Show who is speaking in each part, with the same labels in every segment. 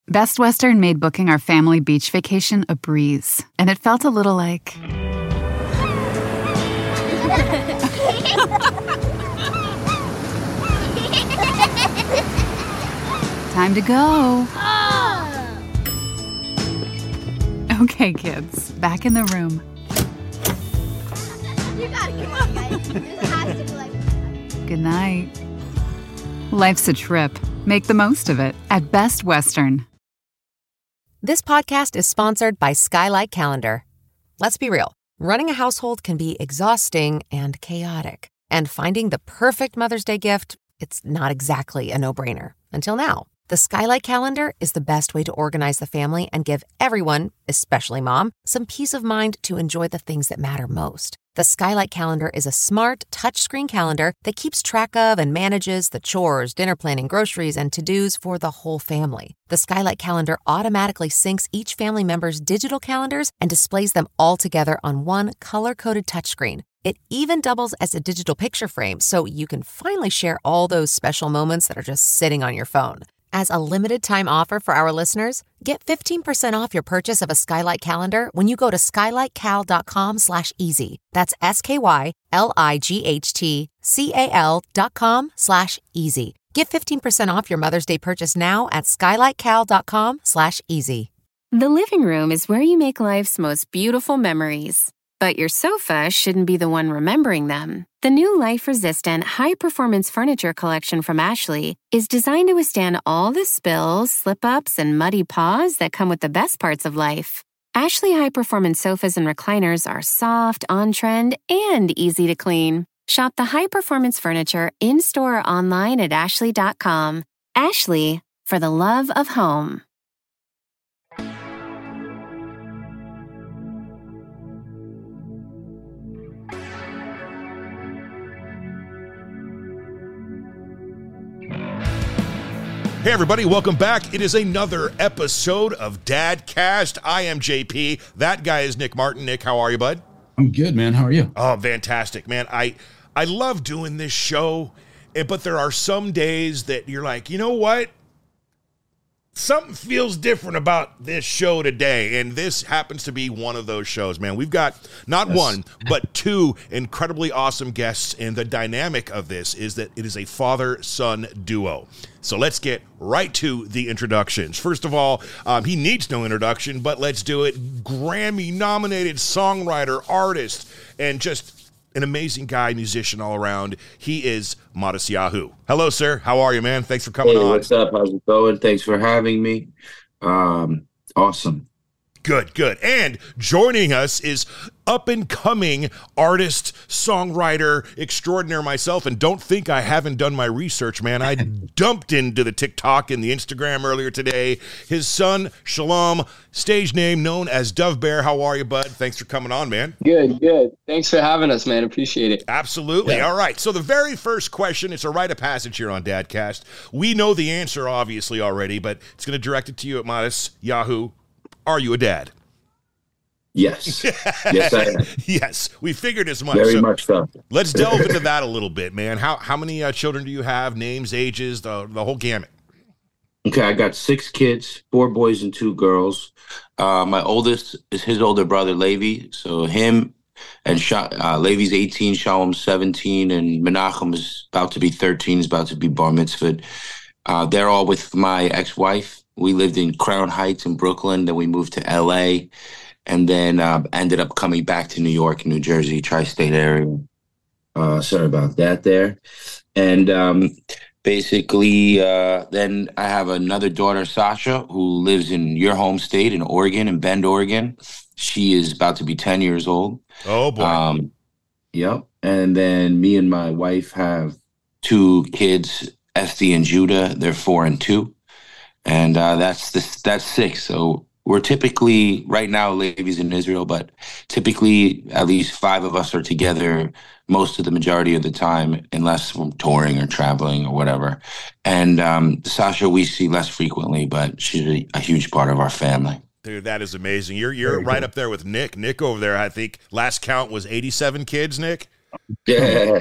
Speaker 1: Best Western made booking our family beach vacation a breeze, and it felt a little like... Time to go. Okay, kids, back in the room.
Speaker 2: You gotta come on, guys. This has to be like...
Speaker 1: Good night. Life's a trip. Make the most of it at Best Western.
Speaker 3: This podcast is sponsored by Skylight Calendar. Let's be real. Running a household can be exhausting and chaotic. And finding the perfect Mother's Day gift, it's not exactly a no-brainer. Until now. The Skylight Calendar is the best way to organize the family and give everyone, especially mom, some peace of mind to enjoy the things that matter most. The Skylight Calendar is a smart, touchscreen calendar that keeps track of and manages the chores, dinner planning, groceries, and to-dos for the whole family. The Skylight Calendar automatically syncs each family member's digital calendars and displays them all together on one color-coded touchscreen. It even doubles as a digital picture frame, so you can finally share all those special moments that are just sitting on your phone. As a limited-time offer for our listeners, get 15% off your purchase of a Skylight Calendar when you go to skylightcal.com/easy. That's SKYLIGHTCAL.com/easy. Get 15% off your Mother's Day purchase now at skylightcal.com/easy.
Speaker 4: The living room is where you make life's most beautiful memories. But your sofa shouldn't be the one remembering them. The new life-resistant, high-performance furniture collection from Ashley is designed to withstand all the spills, slip-ups, and muddy paws that come with the best parts of life. Ashley high-performance sofas and recliners are soft, on-trend, and easy to clean. Shop the high-performance furniture in-store or online at ashley.com. Ashley, for the love of home.
Speaker 5: Hey everybody, welcome back. It is another episode of Dadcast. I am JP. That guy is Nick Martin. Nick, how are you, bud?
Speaker 6: I'm good, man. How are you?
Speaker 5: Oh, fantastic, man. I love doing this show, but there are some days that you're like, you know what? Something feels different about this show today, and this happens to be one of those shows, man. We've got not one, but two incredibly awesome guests, and the dynamic of this is that it is a father-son duo. So let's get right to the introductions. First of all, he needs no introduction, but let's do it. Grammy-nominated songwriter, artist, and just an amazing guy, musician all around. He is Matisyahu. Hello, sir. How are you, man? Thanks for coming on.
Speaker 7: What's up? How's it going? Thanks for having me. Awesome.
Speaker 5: Good. And joining us is up-and-coming artist, songwriter extraordinaire myself, and don't think I haven't done my research, man. I dumped into the TikTok and the Instagram earlier today. His son, Shalom, stage name known as Dove Bear. How are you, bud? Thanks for coming on, man.
Speaker 8: Good. Thanks for having us, man. Appreciate it.
Speaker 5: Absolutely. Yeah. All right. So the very first question, it's a rite of passage here on Dadcast. We know the answer, obviously, already, but it's going to direct it to you at Matisyahu. Are you a dad?
Speaker 7: Yes. Yes, I am.
Speaker 5: Yes, we figured as much.
Speaker 7: Very much so.
Speaker 5: Let's delve into that a little bit, man. How many children do you have? Names, ages, the whole gamut?
Speaker 7: Okay, I got 6 kids, 4 boys and 2 girls. My oldest is his older brother, Levi. So him and Levi's 18, Shalom's 17, and Menachem is about to be 13, is about to be bar mitzvahed. They're all with my ex-wife. We lived in Crown Heights in Brooklyn. Then we moved to L.A., and then ended up coming back to New York, New Jersey, tri-state area. Sorry about that there. And basically, then I have another daughter, Sasha, who lives in your home state in Oregon, in Bend, Oregon. She is about to be 10 years old.
Speaker 5: Oh, boy.
Speaker 7: Yep. And then me and my wife have 2 kids, Esty and Judah. They're 4 and 2. And that's 6. So we're typically, right now, Levi's in Israel, but typically at least 5 of us are together most of the majority of the time, unless we're touring or traveling or whatever. And Sasha, we see less frequently, but she's a huge part of our family.
Speaker 5: Dude, that is amazing. You're right up there with Nick. Nick over there, I think last count was 87 kids, Nick.
Speaker 7: Yeah.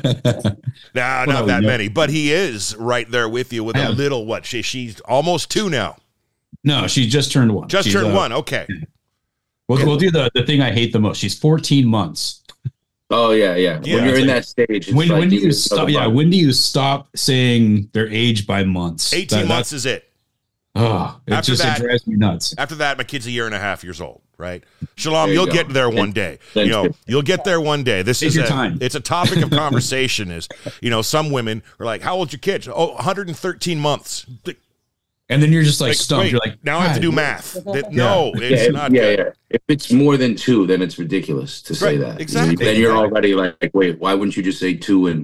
Speaker 5: No, not that many, but he is right there with you with a little, she's almost 2 now.
Speaker 6: No, she just turned 1.
Speaker 5: Just turned 1. Okay.
Speaker 6: We'll do the thing I hate the most. She's 14 months.
Speaker 7: Oh yeah. When you're in that stage, it's
Speaker 6: when do you stop? Yeah, when do you stop saying their age by months?
Speaker 5: 18 months is it.
Speaker 6: Oh, it drives me nuts.
Speaker 5: After that, my kid's 1.5 years old, right? Shalom, you'll get there one day. You'll get there one day. This is it's a topic of conversation is, some women are like, how old's your kid? Oh, 113 months.
Speaker 6: And then you're just like stumped.
Speaker 5: Wait,
Speaker 6: you're like,
Speaker 5: now I have to do math. No, it's not good.
Speaker 7: Yeah. If it's more than 2, then it's ridiculous to say that.
Speaker 5: Exactly.
Speaker 7: Then you're already like, wait, why wouldn't you just say 2 and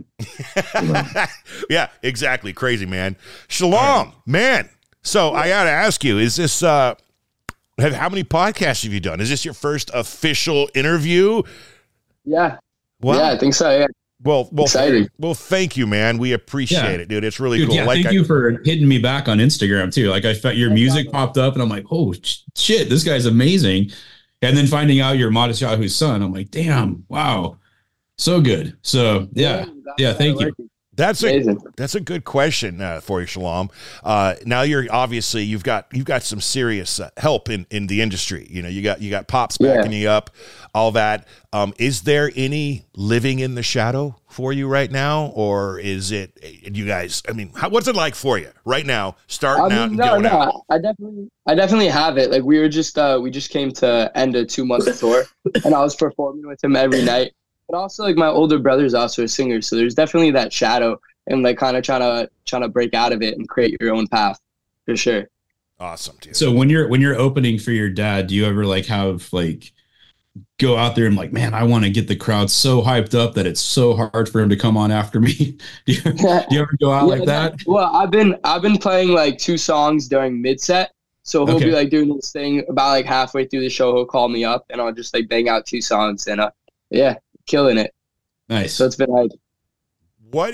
Speaker 5: Yeah, exactly. Crazy, man. Shalom, man. So I got to ask you, is this, how many podcasts have you done? Is this your first official interview?
Speaker 8: Yeah.
Speaker 5: Wow.
Speaker 8: Yeah, I think so. Yeah.
Speaker 5: Well,
Speaker 8: exciting.
Speaker 5: Well, thank you, man. We appreciate it, dude. It's really cool.
Speaker 6: Yeah, thank you for hitting me back on Instagram too. Like I felt your music popped up and I'm like, oh shit, this guy's amazing. And then finding out you're Modest Yahu's son, I'm like, damn, wow. So good. So yeah, thank you.
Speaker 5: That's a good question for you, Shalom. Now you've got some serious help in the industry. You got Pops backing you up, all that. Is there any living in the shadow for you right now, or is it you guys? I mean, what's it like for you right now? Starting out and going out.
Speaker 8: I definitely have it. Like we just came to end a 2-month tour, and I was performing with him every night. But also, like my older brother's also a singer, so there's definitely that shadow, and like kind of trying to break out of it and create your own path, for sure.
Speaker 5: Awesome, dude.
Speaker 6: So when you're opening for your dad, do you ever like have like go out there and like, man, I want to get the crowd so hyped up that it's so hard for him to come on after me? do you ever go out like that?
Speaker 8: Well, I've been playing like 2 songs during mid set. So he'll be like doing this thing about like halfway through the show. He'll call me up and I'll just like bang out 2 songs and killing it.
Speaker 6: Nice.
Speaker 8: So it's been like,
Speaker 5: what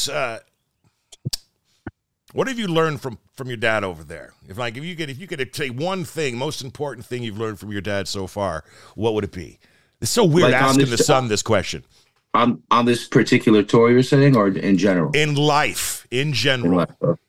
Speaker 5: have you learned from your dad over there? If you could say one thing, most important thing you've learned from your dad so far, what would it be? It's so weird asking the son this question.
Speaker 7: On this particular tour you're saying, or in general?
Speaker 5: In life, in general.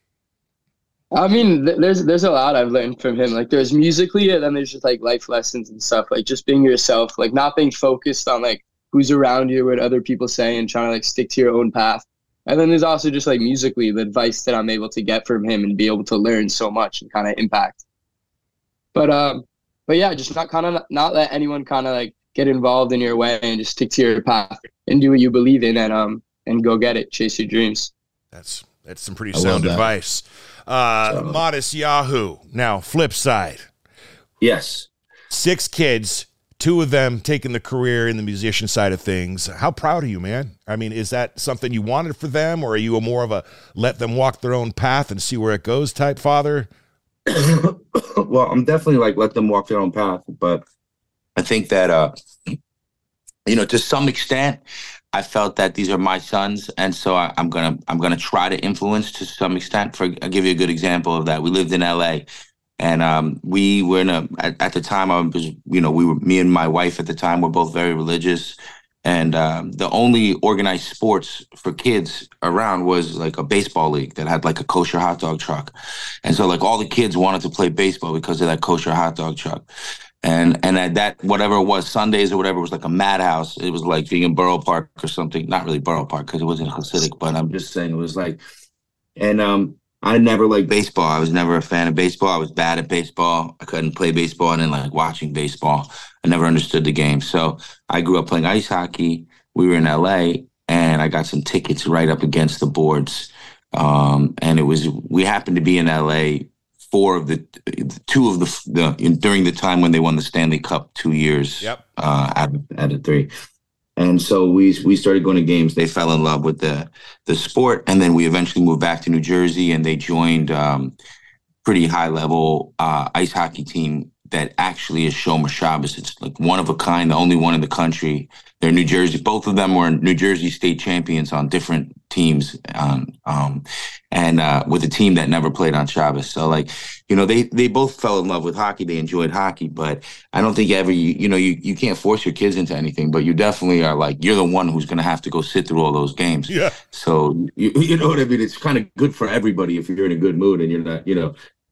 Speaker 8: I mean, there's a lot I've learned from him. Like there's musically, and then there's just like life lessons and stuff. Like just being yourself, like not being focused on like who's around you, what other people say, and trying to like stick to your own path. And then there's also just like musically the advice that I'm able to get from him and be able to learn so much and kind of impact. But yeah, just not let anyone kind of like get involved in your way and just stick to your path and do what you believe in and go get it, chase your dreams.
Speaker 5: That's some pretty sound advice. Modest Yahoo. Now, flip side.
Speaker 7: Yes.
Speaker 5: 6 kids. 2 of them taking the career in the musician side of things. How proud are you, man? I mean, is that something you wanted for them, or are you more of a let them walk their own path and see where it goes type father?
Speaker 7: Well, I'm definitely like let them walk their own path, but I think that to some extent, I felt that these are my sons, and so I'm gonna try to influence to some extent. I'll give you a good example of that. We lived in LA. And we were at the time, me and my wife at the time were both very religious. And the only organized sports for kids around was like a baseball league that had like a kosher hot dog truck. And so like all the kids wanted to play baseball because of that kosher hot dog truck. And at that, whatever it was, Sundays or whatever, it was like a madhouse. It was like being in Borough Park or something. Not really Borough Park because it wasn't Hasidic, but I'm just saying it was like, and I never liked baseball. I was never a fan of baseball. I was bad at baseball. I couldn't play baseball. I didn't like watching baseball. I never understood the game. So I grew up playing ice hockey. We were in LA, and I got some tickets right up against the boards. And we happened to be in LA during the time when they won the Stanley Cup 2 years out of 3. And so we started going to games. They fell in love with the sport. And then we eventually moved back to New Jersey, and they joined pretty high level ice hockey team that actually is Shomer Shabbos. It's like one of a kind, the only one in the country. They're New Jersey. Both of them were New Jersey state champions on different teams, and with a team that never played on Shabbos. So like, they both fell in love with hockey. They enjoyed hockey, but I don't think you can't force your kids into anything, but you definitely are like, you're the one who's going to have to go sit through all those games. Yeah. So you know what I mean? It's kind of good for everybody if you're in a good mood and you're not,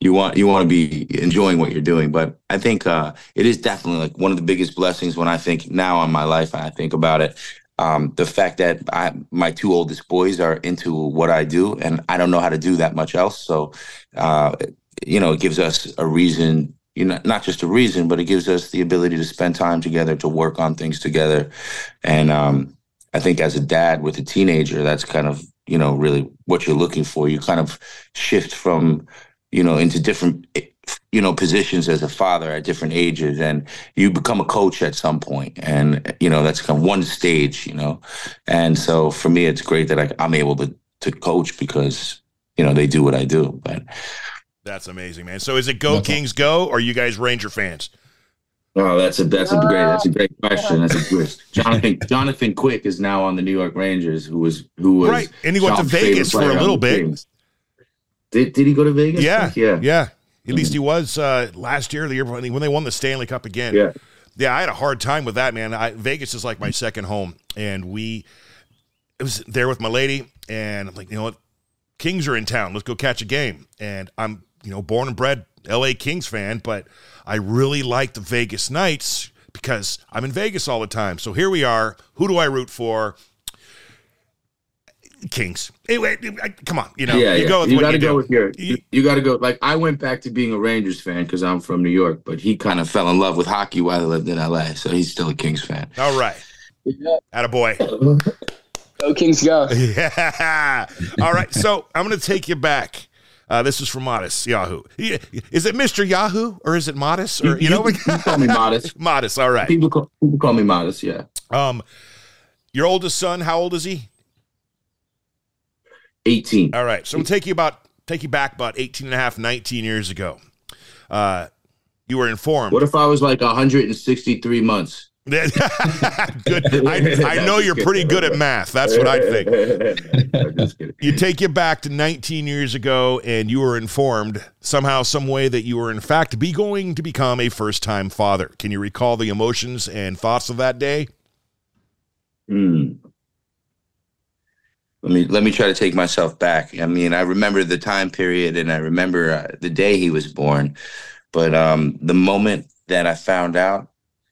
Speaker 7: you want to be enjoying what you're doing. But I think it is definitely like one of the biggest blessings when I think now on my life, and I think about it. The fact that my two oldest boys are into what I do, and I don't know how to do that much else. So, it gives us a reason, not just a reason, but it gives us the ability to spend time together, to work on things together. And I think as a dad with a teenager, that's kind of, really what you're looking for. You kind of shift from, into different, positions as a father at different ages, and you become a coach at some point. And, that's kind of one stage, and so for me, it's great that I'm able to coach because, they do what I do. But
Speaker 5: that's amazing, man. So is it Go Kings Go, or are you guys Ranger fans?
Speaker 7: Oh, that's a great question. That's a great Jonathan Quick is now on the New York Rangers, who was
Speaker 5: right, and he went to Vegas for a little bit.
Speaker 7: Did he go to Vegas?
Speaker 5: Yeah. At least he was last year, the year when they won the Stanley Cup again. Yeah, I had a hard time with that, man. Vegas is like my second home, and it was there with my lady, and I'm like, you know what, Kings are in town. Let's go catch a game. And I'm, born and bred L.A. Kings fan, but I really like the Vegas Knights because I'm in Vegas all the time. So here we are. Who do I root for? Kings. Anyway, come on. You go with
Speaker 7: you
Speaker 5: what
Speaker 7: gotta
Speaker 5: you
Speaker 7: go
Speaker 5: do.
Speaker 7: with you got to go. Like, I went back to being a Rangers fan because I'm from New York, but he kind of fell in love with hockey while he lived in LA, so he's still a Kings fan.
Speaker 5: All right. Attaboy.
Speaker 8: Go Kings, go.
Speaker 5: Yeah. All right. So I'm going to take you back. This is from Modest Yahoo. Is it Mr. Yahoo or is it Modest? Or
Speaker 7: you call me Modest.
Speaker 5: Modest. All right.
Speaker 7: People call me Modest. Yeah.
Speaker 5: Your oldest son, how old is he?
Speaker 7: 18.
Speaker 5: All right. So I'm going to take you back about 18 and a half, 19 years ago. You were informed.
Speaker 7: What if I was like 163 months?
Speaker 5: Good. I know you're pretty good at math. That's what I think.
Speaker 7: Just kidding.
Speaker 5: You take you back to 19 years ago, and you were informed somehow, some way that you were in fact going to become a first-time father. Can you recall the emotions and thoughts of that day?
Speaker 7: Let me try to take myself back. I mean, I remember the time period, and I remember the day he was born, but the moment that I found out,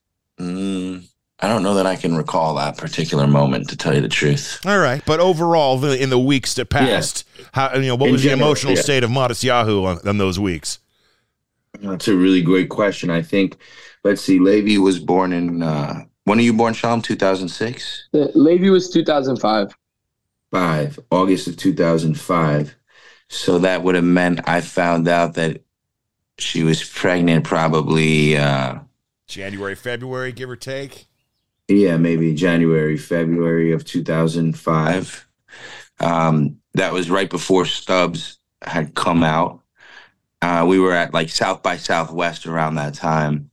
Speaker 7: I don't know that I can recall that particular moment, to tell you the truth.
Speaker 5: All right, but overall, in the weeks that passed, what was the emotional state of Modest Yahoo on those weeks?
Speaker 7: That's a really great question. I think, let's see, Levi was born in, when are you born, Shalom? 2006?
Speaker 8: Levi was 2005.
Speaker 7: August of 2005. So that would have meant I found out that she was pregnant probably
Speaker 5: January, February, give or take.
Speaker 7: Yeah, maybe January, February of 2005. That was right before Stubbs had come out. We were at like South by Southwest around that time,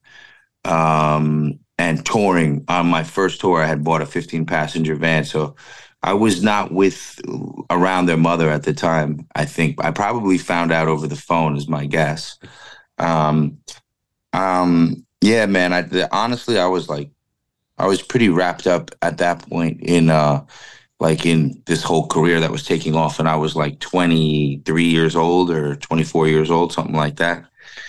Speaker 7: and touring. On my first tour, I had bought a 15-passenger van, so I was not around their mother at the time. I think I probably found out over the phone, is my guess. Yeah, man. Honestly, I was pretty wrapped up at that point in this whole career that was taking off, and I was like 23 years old or 24 years old, something like that.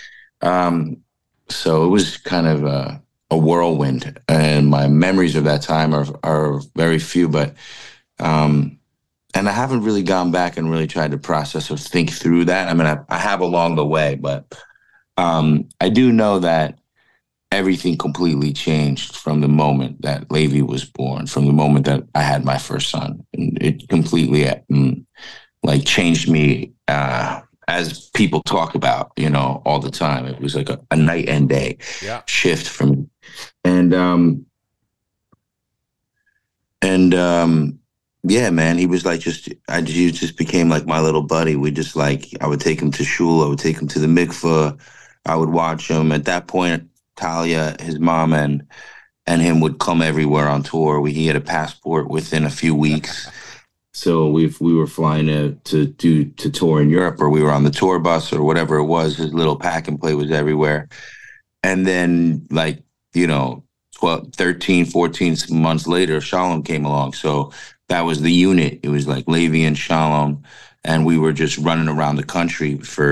Speaker 7: So it was kind of a whirlwind, and my memories of that time are very few, but. And I haven't really gone back and really tried to process or think through that. I mean, I have along the way, but I do know that everything completely changed from the moment that Levi was born, from the moment that I had my first son. And it completely changed me, as people talk about, all the time. It was like a night and day shift for me. And yeah, man, he was like he just became like my little buddy. I would take him to shul, I would take him to the mikveh, I would watch him. At that point, Talia, his mom, and him would come everywhere on tour. He had a passport within a few weeks. So we were flying to tour in Europe, or we were on the tour bus or whatever it was. His little pack and play was everywhere. And then 12, 13, 14 months later, Shalom came along. So that was the unit. It was like Levi and Shalom, and we were just running around the country for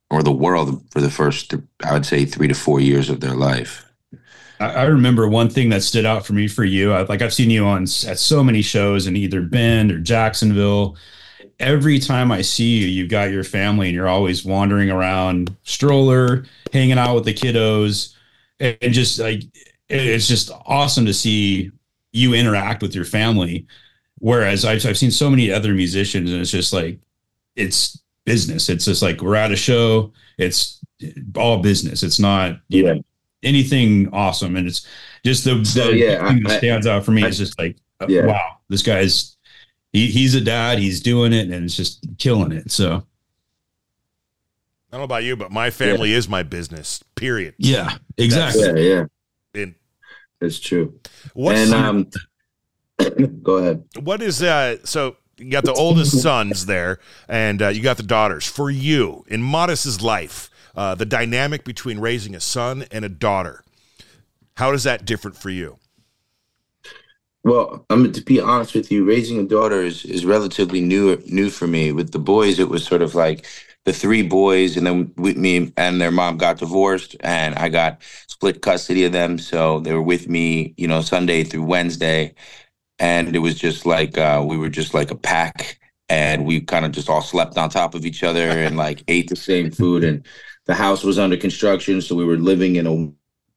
Speaker 7: or the world for the first, I would say, 3 to 4 years of their life.
Speaker 6: I remember one thing that stood out for me for you. I've seen you at so many shows in either Bend or Jacksonville. Every time I see you, you've got your family and you're always wandering around, stroller, hanging out with the kiddos, and just like it's just awesome to see you interact with your family. Whereas I've seen so many other musicians, and it's just like it's business. It's just like we're at a show. It's all business. It's not anything awesome, and it's just the thing that stands out for me is just like wow, this guy's he's a dad, he's doing it, and it's just killing it. So
Speaker 5: I don't know about you, but my family is my business, period.
Speaker 6: Yeah, exactly.
Speaker 5: And
Speaker 7: it's true.
Speaker 5: What's
Speaker 7: go ahead.
Speaker 5: What is so you got the oldest sons there, and you got the daughters. For you, in Modest's life, the dynamic between raising a son and a daughter, how is that different for you?
Speaker 7: Well, to be honest with you, raising a daughter is relatively new for me. With the boys, it was sort of like the 3 boys, and then with me and their mom got divorced, and I got split custody of them. So they were with me, Sunday through Wednesday. And it was just like we were just like a pack, and we kind of just all slept on top of each other and like ate the same food. And the house was under construction, so we were living in a.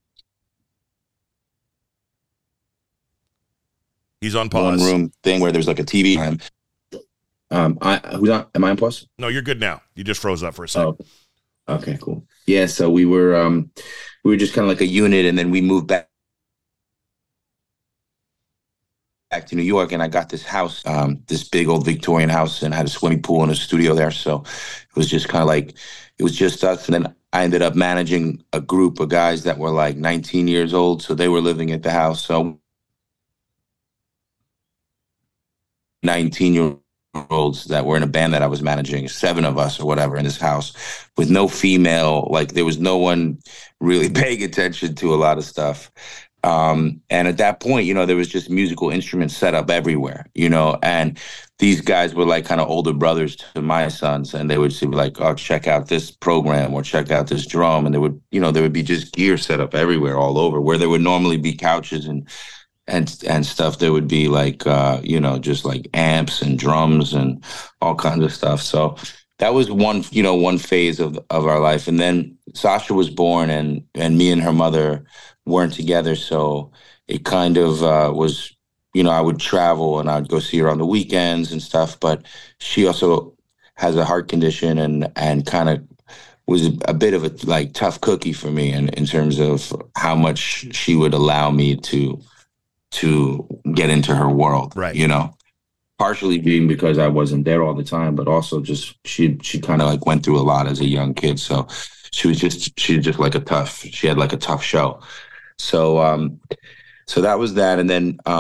Speaker 5: He's on pause.
Speaker 7: One room thing where there's like a TV. Am I on pause?
Speaker 5: No, you're good now. You just froze up for a second.
Speaker 7: Oh, okay, cool. Yeah, so we were just kind of like a unit, and then we moved back to New York, and I got this house, this big old Victorian house, and had a swimming pool and a studio there. So it was just kind of like, it was just us. And then I ended up managing a group of guys that were like 19 years old. So they were living at the house. So 19-year-olds that were in a band that I was managing, 7 of us or whatever in this house with no female, like there was no one really paying attention to a lot of stuff. And at that point, there was just musical instruments set up everywhere, and these guys were like kind of older brothers to my sons, and they would be like, oh, check out this program or check out this drum. And there would be just gear set up everywhere all over where there would normally be couches and stuff. There would be like, just like amps and drums and all kinds of stuff. So that was one phase of our life. And then Sasha was born, and me and her mother weren't together. So it kind of was, I would travel and I'd go see her on the weekends and stuff. But she also has a heart condition and kind of was a bit of a like tough cookie for me in terms of how much she would allow me to get into her world,
Speaker 5: right?
Speaker 7: Partially being because I wasn't there all the time, but also just she kind of like went through a lot as a young kid. So she had like a tough show. So that was that. And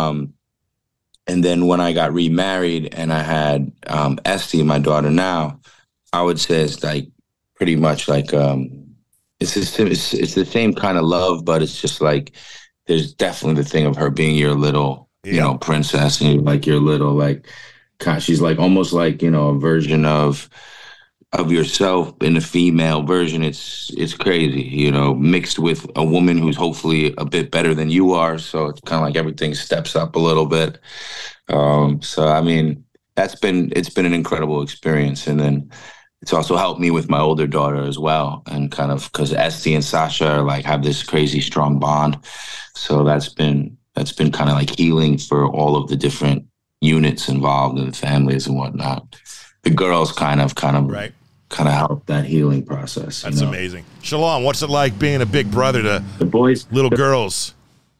Speaker 7: then when I got remarried and I had Esty, my daughter now, I would say it's like pretty much like it's the same kind of love, but it's just like there's definitely the thing of her being your little princess, and like your little like she's like almost like a version of yourself in a female version. It's crazy, mixed with a woman who's hopefully a bit better than you are. So it's kind of like everything steps up a little bit. So I mean, it's been an incredible experience. And then it's also helped me with my older daughter as well. And kind of because Esty and Sasha are like have this crazy strong bond. So that's been kind of like healing for all of the different units involved in the families and whatnot. The girls kind of
Speaker 5: right.
Speaker 7: Help that healing process.
Speaker 5: That's amazing. Shalom, what's it like being a big brother to
Speaker 7: the boys,
Speaker 5: little girls?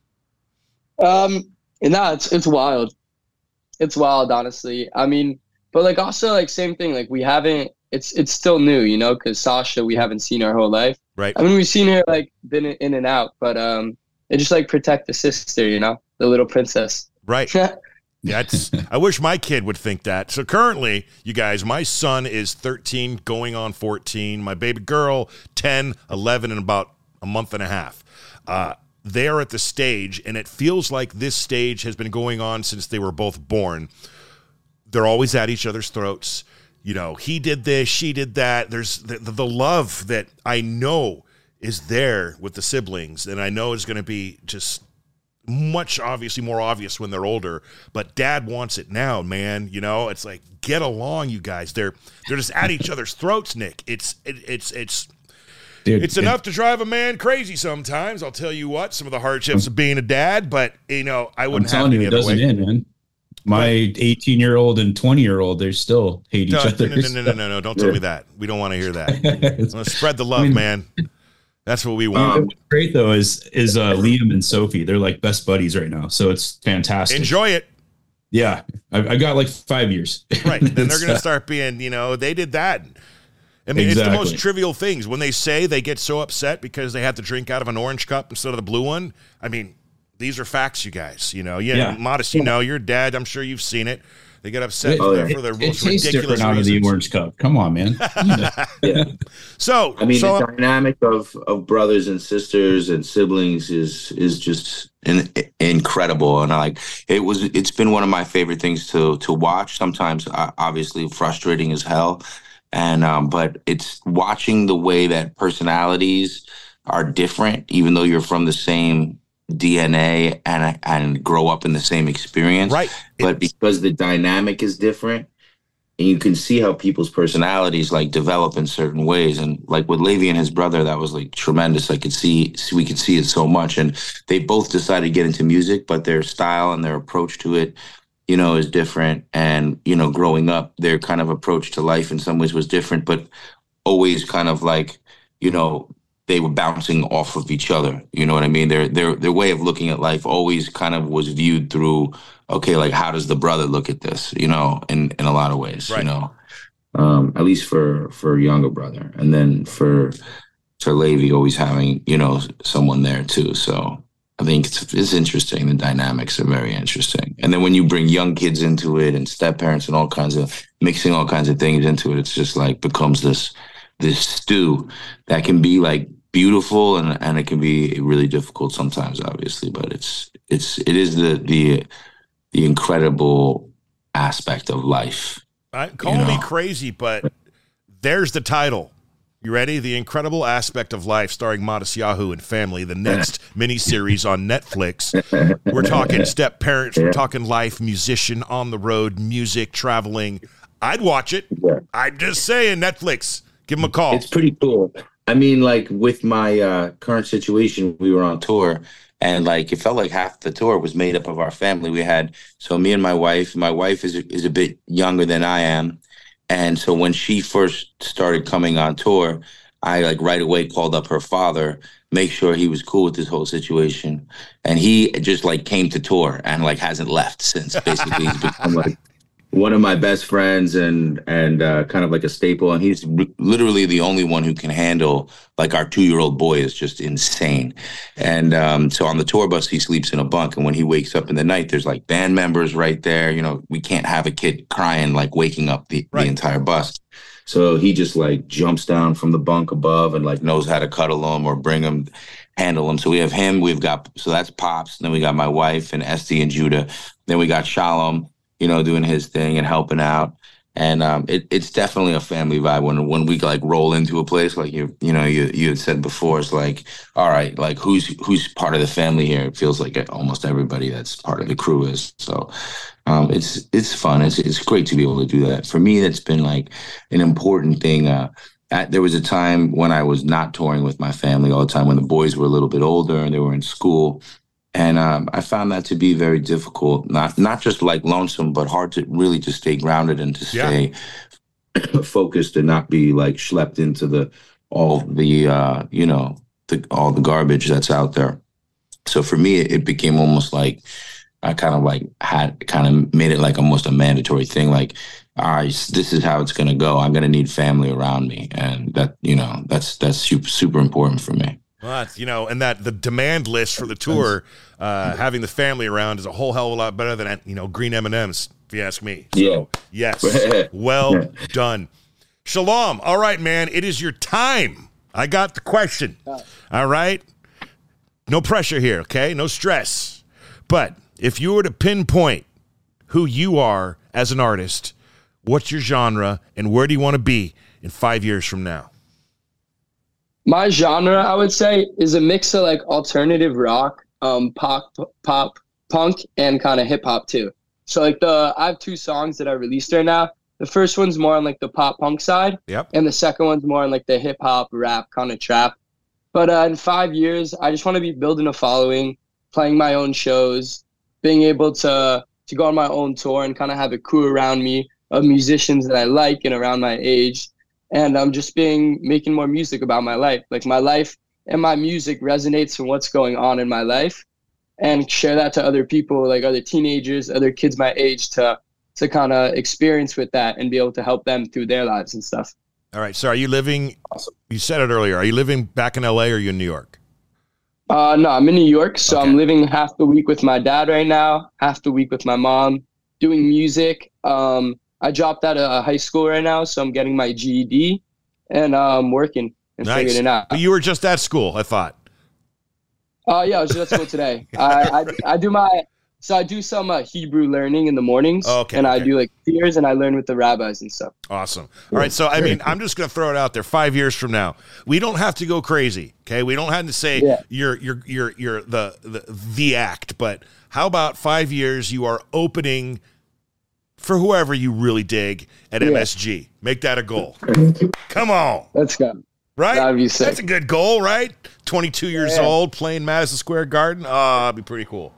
Speaker 8: It's wild. It's wild, honestly. I mean, but like also like same thing. Like we haven't. It's still new, because Sasha we haven't seen her whole life.
Speaker 5: Right.
Speaker 8: I mean, we've seen her like been in and out, but they just like protect the sister, the little princess.
Speaker 5: Right. Yeah, I wish my kid would think that. So currently, you guys, my son is 13 going on 14. My baby girl, 10, 11, in about a month and a half. They are at the stage, and it feels like this stage has been going on since they were both born. They're always at each other's throats. you know, he did this, she did that. There's the love that I know is there with the siblings, and I know is going to be just much obviously more obvious when they're older, but dad wants it now, man. You know, it's like, get along, you guys. They're just at each other's throats, Nick. It's Dude, it's enough to drive a man crazy sometimes. I'll tell you what, some of the hardships of being a dad, but you know, I wouldn't have it any other way. Man.
Speaker 6: My 18-year-old and 20-year-old, they still hate each other.
Speaker 5: No. Don't tell me that. We don't want to hear that. Let's spread the love, man. That's what we want.
Speaker 6: What's great though is Liam and Sophie. They're like best buddies right now, so it's fantastic.
Speaker 5: Enjoy it.
Speaker 6: Yeah, I got like 5 years.
Speaker 5: Right, then they're going to start being, you know, they did that. I mean, It's the most trivial things. When they say they get so upset because they have to drink out of an orange cup instead of the blue one, I mean, these are facts, you guys. You know, Modest, you know, your dad, I'm sure you've seen it. They get upset for their most ridiculous
Speaker 6: out
Speaker 5: reasons.
Speaker 6: Of the orange cup. Come on, man.
Speaker 5: So,
Speaker 7: I mean, the dynamic of brothers and sisters and siblings is just incredible, and it's been one of my favorite things to watch. Sometimes, obviously, frustrating as hell, and but it's watching the way that personalities are different, even though you're from the same DNA and grow up in the same experience,
Speaker 5: right?
Speaker 7: But because the dynamic is different, and you can see how people's personalities like develop in certain ways, and like with Levi and his brother, that was like tremendous. We could see it so much, and they both decided to get into music, but their style and their approach to it, you know, is different. And you know, growing up, their kind of approach to life in some ways was different, but always kind of like, you know, they were bouncing off of each other. You know what I mean? Their way of looking at life always kind of was viewed through, okay, like how does the brother look at this? You know, in a lot of ways, right. You know, at least for a younger brother, and then for Levi always having, you know, someone there too. So I think it's interesting. The dynamics are very interesting. And then when you bring young kids into it and step parents and mixing all kinds of things into it, it's just like becomes this stew that can be like beautiful and it can be really difficult sometimes, obviously, but it is the incredible aspect of life.
Speaker 5: Call me crazy, but there's the title. You ready? The Incredible Aspect of Life, starring Modest Yahoo and Family, the next miniseries on Netflix. We're talking step parents, we're talking life, musician, on the road, music, traveling. I'd watch it. Yeah. I'm just saying, Netflix, give them a call.
Speaker 7: It's pretty cool. I mean, like with my current situation, we were on tour, and like it felt like half the tour was made up of our family. We had, so me and my wife is a bit younger than I am. And so when she first started coming on tour, I like right away called up her father, make sure he was cool with this whole situation. And he just like came to tour and like hasn't left since. Basically, he's become like one of my best friends and kind of like a staple. And he's literally the only one who can handle, like, our 2-year-old boy is just insane. And so on the tour bus, he sleeps in a bunk. And when he wakes up in the night, there's like band members right there. You know, we can't have a kid crying, like waking up the entire bus. So he just like jumps down from the bunk above and like knows how to cuddle him or bring him, handle him. So we have him. So that's Pops. Then we got my wife and Esty and Judah. Then we got Shalom, you know, doing his thing and helping out. And it's definitely a family vibe when we like roll into a place, like you had said before, it's like, all right, like who's part of the family here? It feels like almost everybody that's part of the crew is. So it's fun. It's great to be able to do that. For me, that's been like an important thing. There was a time when I was not touring with my family all the time, when the boys were a little bit older and they were in school. And I found that to be very difficult, not just like lonesome, but hard to really just stay grounded and to stay focused and not be like schlepped into all the garbage that's out there. So for me, it became almost like I kind of made it like almost a mandatory thing. Like, all right, this is how it's going to go. I'm going to need family around me. And that, you know, that's super, super important for me.
Speaker 5: Well, and that the demand list for the tour, having the family around is a whole hell of a lot better than, green M&Ms, if you ask me. So, yes, well done. Shalom. All right, man, it is your time. I got the question. All right? No pressure here, okay? No stress. But if you were to pinpoint who you are as an artist, what's your genre, and where do you want to be in 5 years from now?
Speaker 8: My genre, I would say, is a mix of like alternative rock, pop, punk, and kind of hip hop too. So like I have 2 songs that I released right now. The first one's more on like the pop punk side.
Speaker 5: Yep.
Speaker 8: And the second one's more on like the hip hop, rap, kind of trap. But in 5 years, I just want to be building a following, playing my own shows, being able to go on my own tour and kind of have a crew around me of musicians that I like and around my age. And I'm just making more music about my life. Like my life and my music resonates with what's going on in my life, and share that to other people, like other teenagers, other kids my age, to kind of experience with that and be able to help them through their lives and stuff.
Speaker 5: All right. So are you living, you said it earlier, are you living back in LA or are you in New York?
Speaker 8: No, I'm in New York. So
Speaker 5: Okay.
Speaker 8: I'm living half the week with my dad right now, half the week with my mom, doing music. I dropped out of high school right now, so I'm getting my GED and working and figuring it out.
Speaker 5: But you were just at school, I thought.
Speaker 8: Yeah, I was just at school today. I do some Hebrew learning in the mornings, and I do like prayers, and I learn with the rabbis and stuff.
Speaker 5: Awesome. All right. So, I mean, I'm just going to throw it out there. 5 years from now, we don't have to go crazy. Okay. We don't have to say you're the act, but how about 5 years you are opening for whoever you really dig at MSG? Make that a goal. Come on.
Speaker 8: Let's go.
Speaker 5: Right?
Speaker 8: That'd be sick.
Speaker 5: That's a good goal, right? 22 years old, playing Madison Square Garden. That'd be pretty cool.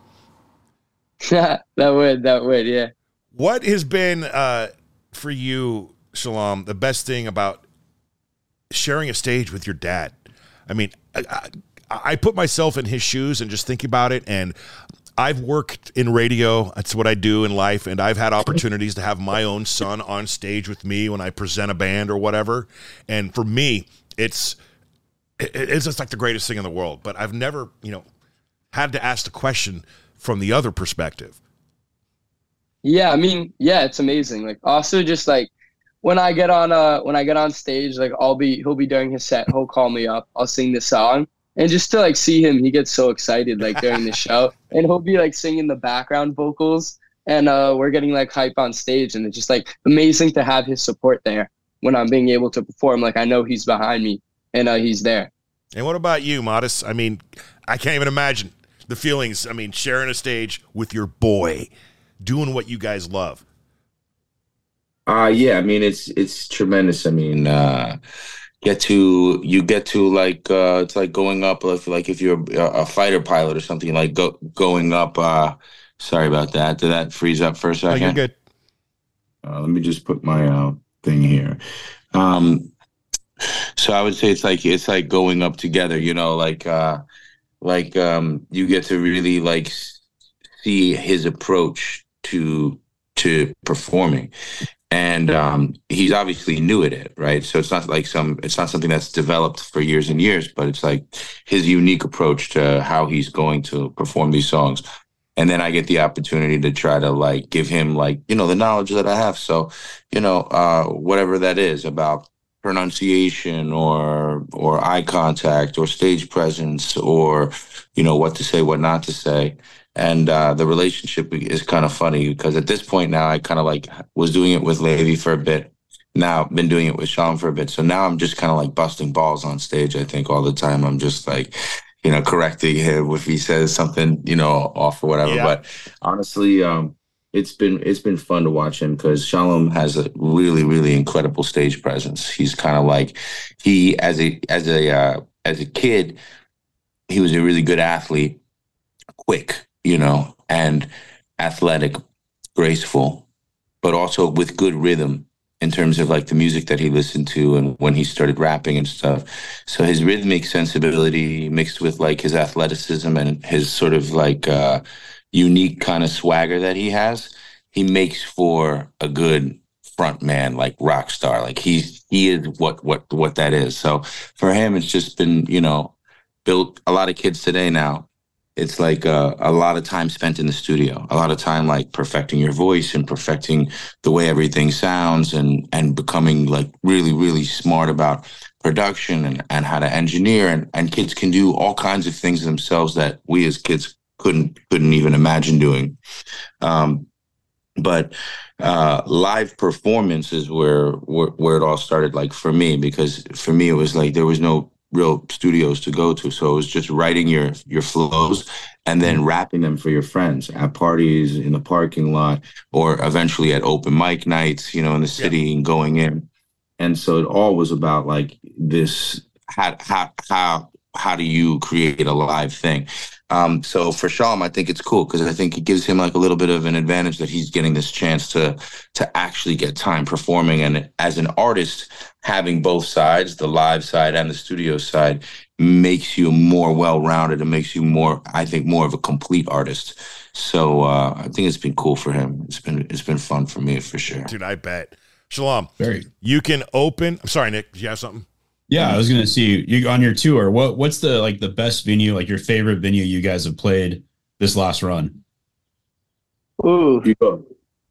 Speaker 8: that would, yeah.
Speaker 5: What has been, for you, Shalom, the best thing about sharing a stage with your dad? I mean, I put myself in his shoes and just think about it, and I've worked in radio. That's what I do in life, and I've had opportunities to have my own son on stage with me when I present a band or whatever. And for me, it's just like the greatest thing in the world. But I've never, had to ask the question from the other perspective.
Speaker 8: Yeah, I mean, yeah, it's amazing. Like, also just like when I get on stage, like he'll be during his set, he'll call me up, I'll sing the song, and just to like see him, he gets so excited like during the show, and he'll be like singing the background vocals, and we're getting like hype on stage, and it's just like amazing to have his support there when I'm being able to perform. Like, I know he's behind me, and he's there.
Speaker 5: And what about you, Modest? I mean, I can't even imagine the feelings. I mean, sharing a stage with your boy, doing what you guys love.
Speaker 7: Yeah, I mean, it's tremendous. I mean, you get to like, it's like going up, if you're a fighter pilot or something, like going up, sorry about that. Did that freeze up for a second?
Speaker 5: Oh, you're good.
Speaker 7: Let me just put my thing here. So I would say it's like going up together, you get to really like see his approach to performing, and he's obviously new at it, right? So it's not something that's developed for years and years, but it's like his unique approach to how he's going to perform these songs. And then I get the opportunity to try to like give him like, the knowledge that I have. So, whatever that is about pronunciation or eye contact or stage presence or, what to say, what not to say. And the relationship is kind of funny because at this point now I kind of like was doing it with Levi for a bit. Now I've been doing it with Sean for a bit. So now I'm just kind of like busting balls on stage. I think all the time I'm just like, correcting him if he says something, off or whatever. Yeah. But honestly, it's been fun to watch him because Shalom has a really, really incredible stage presence. He's kind of like as a kid, he was a really good athlete, quick, and athletic, graceful, but also with good rhythm in terms of like the music that he listened to and when he started rapping and stuff. So his rhythmic sensibility mixed with like his athleticism and his sort of like unique kind of swagger that he has, he makes for a good front man, like rock star. Like he is what that is. So for him, it's just been, built a lot of kids today now. It's like a lot of time spent in the studio, a lot of time like perfecting your voice and perfecting the way everything sounds and becoming like really, really smart about production and how to engineer. And kids can do all kinds of things themselves that we as kids couldn't even imagine doing. But live performance is where it all started, like for me, because for me it was like there was no real studios to go to, so it was just writing your flows and then rapping them for your friends at parties, in the parking lot, or eventually at open mic nights, in the city, and going in. And so it all was about like this: how do you create a live thing? So for Shalom, I think it's cool because I think it gives him like a little bit of an advantage that he's getting this chance to actually get time performing. And as an artist, having both sides, the live side and the studio side, makes you more well-rounded and makes you more of a complete artist. So I think it's been cool for him. It's been fun for me for sure.
Speaker 5: Dude, I bet. Shalom,
Speaker 6: Very.
Speaker 5: you can open. I'm sorry, Nick. Do you have something?
Speaker 6: Yeah, I was gonna see you on your tour. What's the best venue, like your favorite venue you guys have played this last run?
Speaker 8: Ooh.
Speaker 7: You go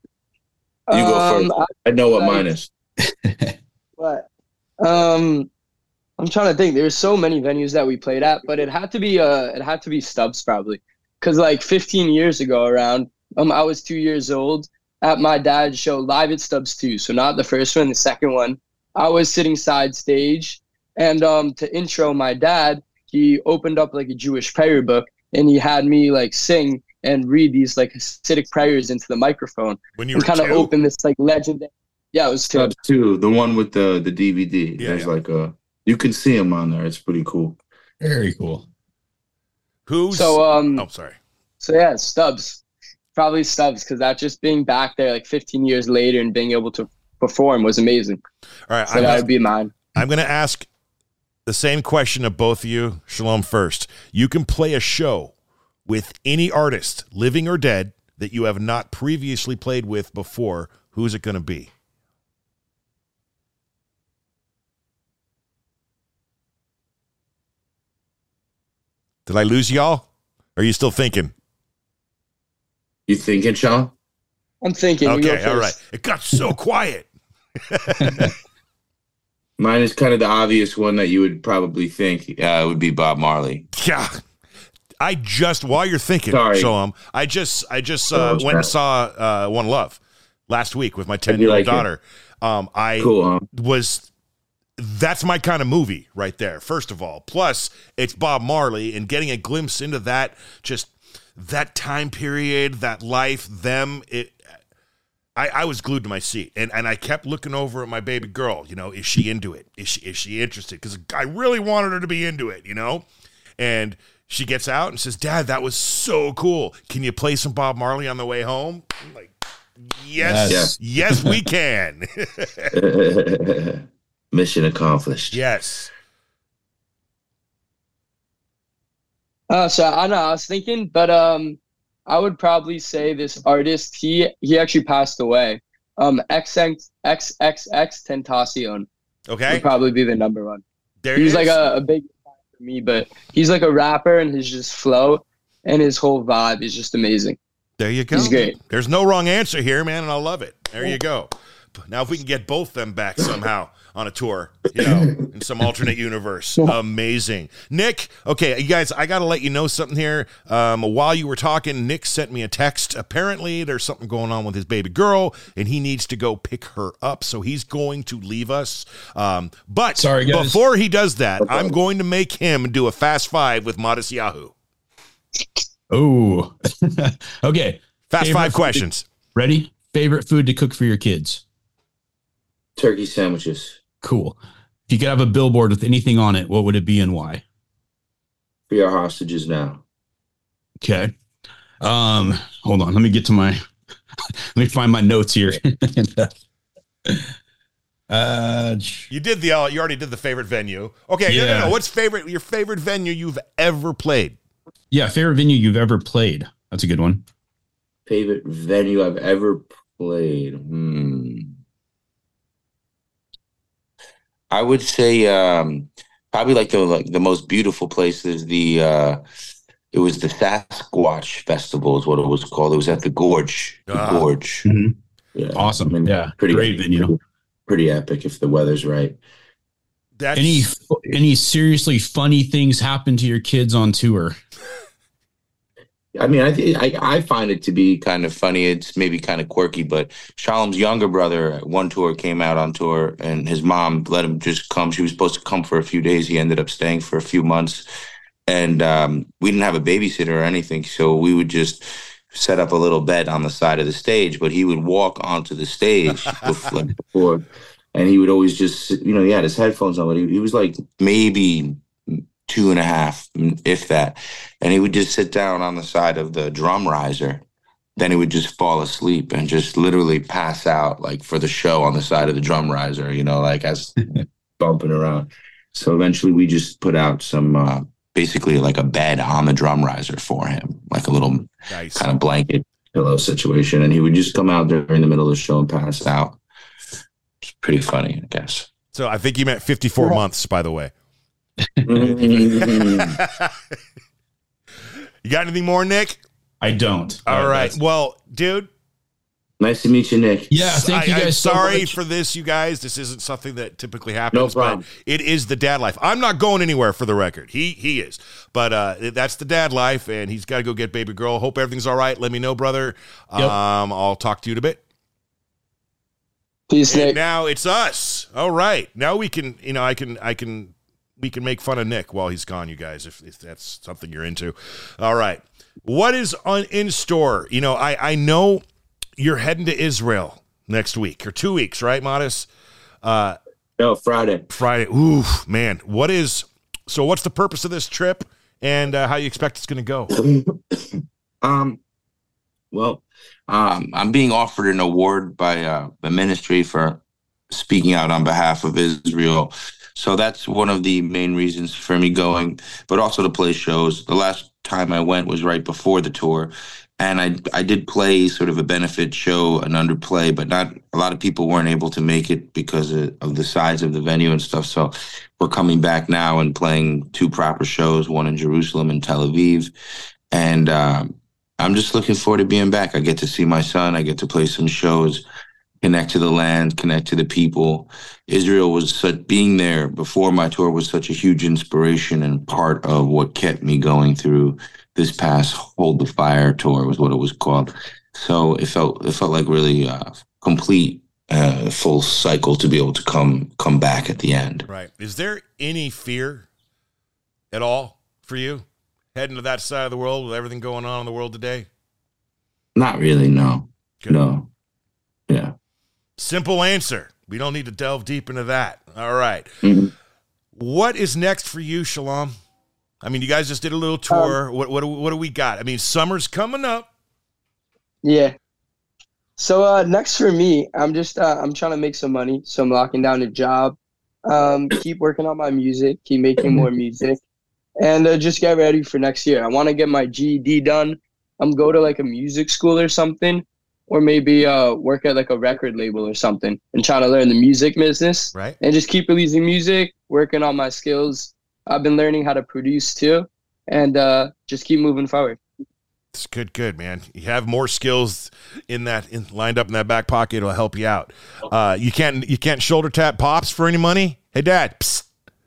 Speaker 7: first. I know what mine is.
Speaker 8: What? I'm trying to think. There's so many venues that we played at, but it had to be Stubbs probably, because like 15 years ago around, I was 2 years old at my dad's show live at Stubbs too. So not the first one, the second one. I was sitting side stage, and to intro my dad, he opened up like a Jewish prayer book, and he had me like sing and read these like Hasidic prayers into the microphone.
Speaker 5: When you
Speaker 8: and
Speaker 5: were
Speaker 8: kind of
Speaker 5: two?
Speaker 8: open this like legendary. Yeah, it was two.
Speaker 7: Stubbs too, the one with the DVD.
Speaker 5: Yeah,
Speaker 7: There's
Speaker 5: yeah.
Speaker 7: like you can see him on there. It's pretty cool.
Speaker 6: Very cool.
Speaker 5: Who's
Speaker 8: So
Speaker 5: oh, sorry.
Speaker 8: So yeah, Stubbs, probably Stubbs, because that just being back there like 15 years later and being able to perform was amazing.
Speaker 5: All right,
Speaker 8: So that would be mine.
Speaker 5: I'm going to ask the same question of both of you. Shalom first. You can play a show with any artist, living or dead, that you have not previously played with before. Who's it going to be? Did I lose y'all? Or are you still thinking?
Speaker 7: You thinking, Sean?
Speaker 8: I'm thinking. You go
Speaker 5: Okay, all right.
Speaker 8: first.
Speaker 5: It got so quiet.
Speaker 7: Mine is kind of the obvious one that you would probably think would be Bob Marley.
Speaker 5: Yeah. I just, while you're thinking,
Speaker 7: Sorry.
Speaker 5: Shalom, I just
Speaker 7: Oh,
Speaker 5: went and
Speaker 7: sorry.
Speaker 5: saw One Love last week with my
Speaker 7: How'd
Speaker 5: 10-year-old
Speaker 7: you like it?
Speaker 5: daughter. I
Speaker 7: Cool, huh?
Speaker 5: that's my kind of movie right there, first of all. Plus, it's Bob Marley, and getting a glimpse into that, just that time period, that life, them, I was glued to my seat, and I kept looking over at my baby girl. Is she into it? Is she interested? Because I really wanted her to be into it, And she gets out and says, "Dad, that was so cool. Can you play some Bob Marley on the way home?" I'm like, yes, yes, we can.
Speaker 7: Mission accomplished.
Speaker 5: Yes.
Speaker 8: So I know I was thinking, but I would probably say this artist. He actually passed away. XXX Tentacion
Speaker 5: Okay.
Speaker 8: would probably be the number one.
Speaker 5: There
Speaker 8: He's
Speaker 5: it
Speaker 8: like
Speaker 5: is.
Speaker 8: a big fan for me, but he's like a rapper, and his just flow and his whole vibe is just amazing.
Speaker 5: There you go.
Speaker 8: He's great.
Speaker 5: There's no wrong answer here, man, and I love it. There you go. Now, if we can get both them back somehow on a tour, in some alternate universe, amazing. Nick, okay, you guys, I got to let you know something here. While you were talking, Nick sent me a text. Apparently, there's something going on with his baby girl, and he needs to go pick her up, so he's going to leave us. But
Speaker 6: Sorry, guys.
Speaker 5: before he does that, I'm going to make him do a Fast Five with Modest Yahoo.
Speaker 6: Oh, okay.
Speaker 5: Fast
Speaker 6: Favorite
Speaker 5: Five
Speaker 6: food-
Speaker 5: questions.
Speaker 6: Ready? Favorite food to cook for your kids?
Speaker 7: Turkey sandwiches.
Speaker 6: Cool. If you could have a billboard with anything on it, what would it be and why?
Speaker 7: Free our hostages now.
Speaker 6: Okay. Hold on. Let me get to my. Let me find my notes here.
Speaker 5: You already did the favorite venue. Okay,
Speaker 6: Yeah.
Speaker 5: no. What's your favorite venue you've ever played?
Speaker 6: Yeah, favorite venue you've ever played. That's a good one.
Speaker 7: Favorite venue I've ever played. I would say probably like the most beautiful place is it was the Sasquatch Festival is what it was called. It was at the Gorge. The
Speaker 5: Ah.
Speaker 7: Gorge.
Speaker 6: Mhm.
Speaker 7: Yeah.
Speaker 6: Awesome. Yeah,
Speaker 7: Pretty
Speaker 6: great venue.
Speaker 7: Pretty epic if the weather's right.
Speaker 5: That's
Speaker 6: Any seriously funny things happen to your kids on tour?
Speaker 7: I mean, I find it to be kind of funny. It's maybe kind of quirky, but Shalom's younger brother, one tour came out on tour, and his mom let him just come. She was supposed to come for a few days. He ended up staying for a few months, and we didn't have a babysitter or anything, so we would just set up a little bed on the side of the stage. But he would walk onto the stage before, and he would always just, he had his headphones on, but he was like maybe 2.5, if that. And he would just sit down on the side of the drum riser. Then he would just fall asleep and just literally pass out, like, for the show on the side of the drum riser, like as bumping around. So eventually we just put out some, basically like a bed on the drum riser for him, like a little kind of blanket pillow situation. And he would just come out during the middle of the show and pass out. It's pretty funny, I guess.
Speaker 5: So I think you meant 54 months, by the way. You got anything more, Nick?
Speaker 6: I don't.
Speaker 5: All right. Well, dude.
Speaker 7: Nice to meet you, Nick.
Speaker 6: Yeah, thank you guys.
Speaker 5: I'm
Speaker 6: so
Speaker 5: sorry
Speaker 6: much
Speaker 5: for this, you guys. This isn't something that typically happens.
Speaker 7: No problem.
Speaker 5: But it is the dad life. I'm not going anywhere for the record. He is. But that's the dad life, and he's got to go get baby girl. Hope everything's all right. Let me know, brother.
Speaker 6: Yep.
Speaker 5: I'll talk to you in a bit.
Speaker 8: Peace,
Speaker 5: And
Speaker 8: Nick.
Speaker 5: now it's us. All right. Now we can, we can make fun of Nick while he's gone, you guys, if that's something you're into. All right. What is in store? I know you're heading to Israel next week or 2 weeks, right, Modest?
Speaker 7: No, Friday.
Speaker 5: Ooh, man. What's the purpose of this trip and how you expect it's going to go?
Speaker 7: I'm being offered an award by the ministry for speaking out on behalf of Israel. So that's one of the main reasons for me going, but also to play shows. The last time I went was right before the tour, and I did play sort of a benefit show, an underplay, but not a lot of people weren't able to make it because of the size of the venue and stuff. So we're coming back now and playing 2 proper shows, one in Jerusalem and Tel Aviv. And I'm just looking forward to being back. I get to see my son. I get to play some shows, connect to the land, connect to the people. Israel being there before my tour was such a huge inspiration and part of what kept me going through this past Hold the Fire tour was what it was called. So it felt like really complete, full cycle to be able to come back at the end.
Speaker 5: Right. Is there any fear at all for you heading to that side of the world with everything going on in the world today?
Speaker 7: Not really, no.
Speaker 5: Good.
Speaker 7: No. Yeah.
Speaker 5: Simple answer. We don't need to delve deep into that. All right.
Speaker 7: Mm-hmm.
Speaker 5: What is next for you, Shalom? I mean, you guys just did a little tour. What do we got? I mean, summer's coming up.
Speaker 8: Yeah. So next for me, I'm just I'm trying to make some money. So I'm locking down a job. Keep working on my music, keep making more music, and just get ready for next year. I want to get my GED done. I'm go to like a music school or something, or maybe work at like a record label or something and trying to learn the music business.
Speaker 5: Right.
Speaker 8: And just keep releasing music, working on my skills. I've been learning how to produce too, and just keep moving forward.
Speaker 5: It's good, man. You have more skills lined up in that back pocket. It'll help you out. You can't shoulder tap Pops for any money. Hey, Dad. Psst.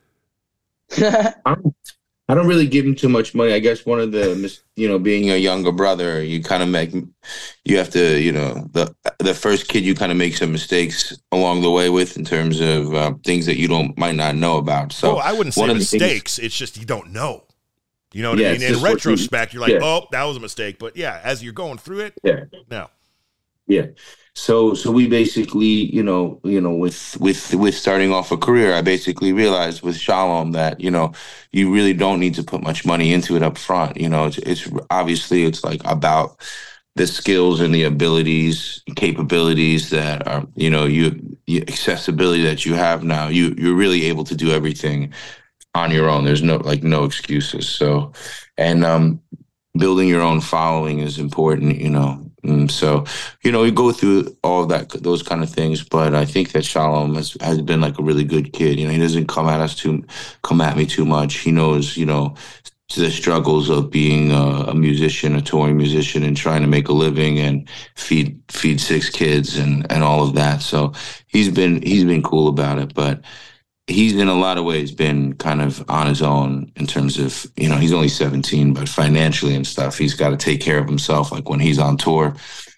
Speaker 7: I don't really give him too much money. I guess one of the, being a younger brother, you kind of you have to, the first kid you kind of make some mistakes along the way with in terms of things that you might not know about. So
Speaker 5: I wouldn't say mistakes. It's just you don't know. You know what I mean? In retrospect, you're like, oh, that was a mistake. But yeah, as you're going through it, no.
Speaker 7: Yeah. So we basically, with starting off a career, I basically realized with Shalom that, you really don't need to put much money into it up front. It's obviously it's like about the skills and the abilities, capabilities that are, accessibility that you have now. You're really able to do everything on your own. There's no excuses. So, and building your own following is important, So, we go through all of that, those kind of things. But I think that Shalom has been like a really good kid. He doesn't come at me too much. He knows, the struggles of being a musician, a touring musician, and trying to make a living and feed 6 kids and all of that. So he's been cool about it. But he's in a lot of ways been kind of on his own in terms of, he's only 17, but financially and stuff, he's got to take care of himself. Like when he's on tour,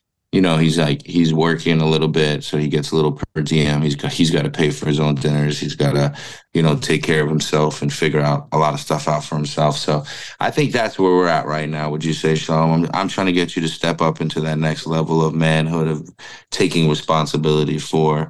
Speaker 7: he's working a little bit, so he gets a little per diem. He's got to pay for his own dinners. He's got to, take care of himself and figure out a lot of stuff out for himself. So I think that's where we're at right now. Would you say, Shalom? I'm trying to get you to step up into that next level of manhood, of taking responsibility for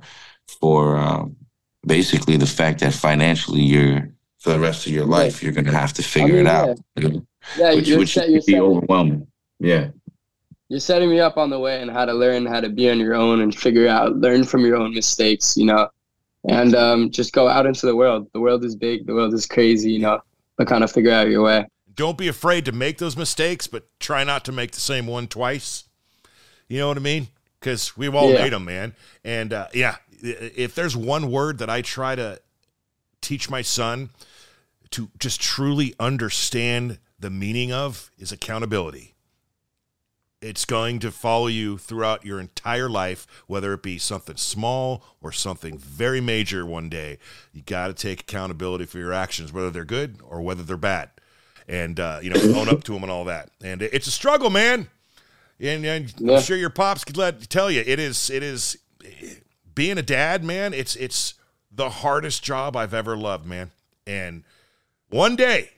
Speaker 7: basically the fact that financially for the rest of your life, you're going to have to figure it out.
Speaker 8: Yeah,
Speaker 7: which could be overwhelming. Yeah.
Speaker 8: You're setting me up on the way and how to learn how to be on your own and learn from your own mistakes, and just go out into the world. The world is big. The world is crazy, but kind of figure out your way.
Speaker 5: Don't be afraid to make those mistakes, but try not to make the same one twice. You know what I mean? Because we've all made them, man. And if there's one word that I try to teach my son to just truly understand the meaning of, is accountability. It's going to follow you throughout your entire life, whether it be something small or something very major one day. You got to take accountability for your actions, whether they're good or whether they're bad, and own up to them and all that. And it's a struggle, man. And I'm sure your pops could tell you it is being a dad, man. It's the hardest job I've ever loved, man. And one day,